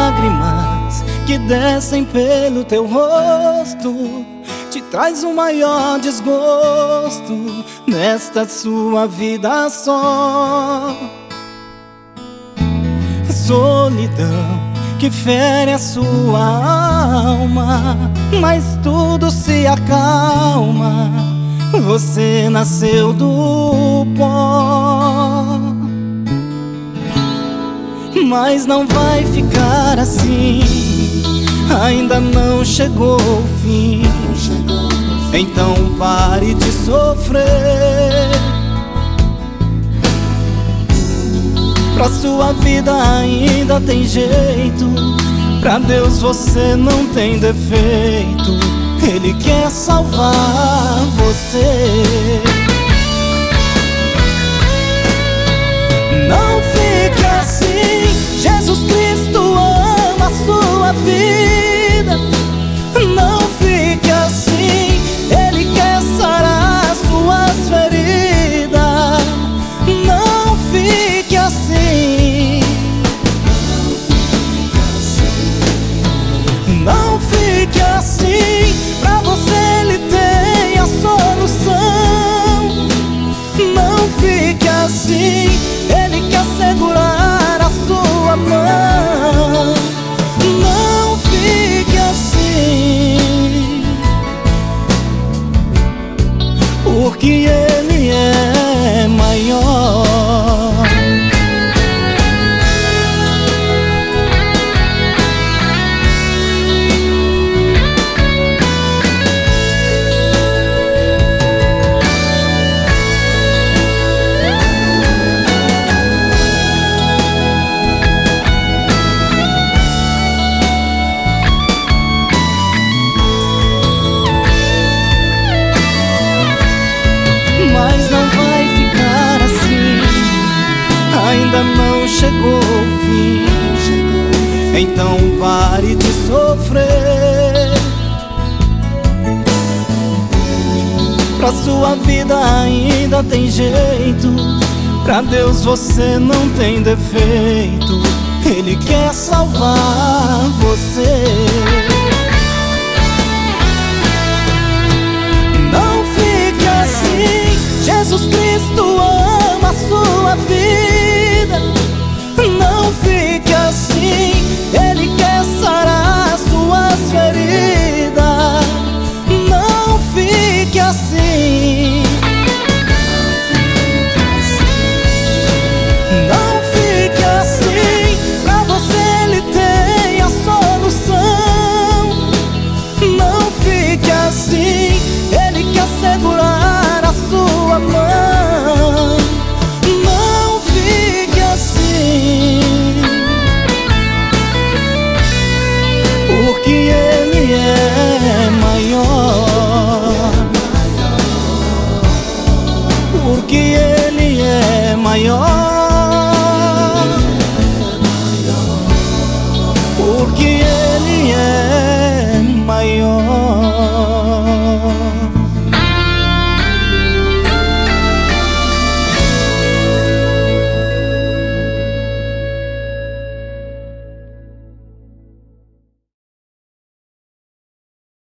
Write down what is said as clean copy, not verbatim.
lágrimas que descem pelo teu rosto te traz o maior desgosto nesta sua vida só. Solidão que fere a sua alma, mas tudo se acalma. Você nasceu do pó, mas não vai ficar assim. Ainda não chegou o fim, então pare de sofrer. Pra sua vida ainda tem jeito, pra Deus você não tem defeito. Ele quer salvar você. Não fique assim, Jesus Cristo ama a sua vida. Não fique assim, Ele quer sarar suas feridas. Não fique assim, não fique assim. Pra você Ele tem a solução. Não fique assim, Ele quer segurar a sua mão. Não fique assim, porque Ele é maior. Mas não vai ficar assim, ainda não chegou o fim, então pare de sofrer. Pra sua vida ainda tem jeito, pra Deus você não tem defeito. Ele quer salvar você. Jesus Cristo ama a sua vida. Não fique assim, Ele quer sarar suas feridas. Não fique assim, não fique assim. Pra você Ele tem a solução. Não fique assim, Ele quer segurar a sua mão. Não fique assim, porque Ele é maior. Porque Ele é maior. Porque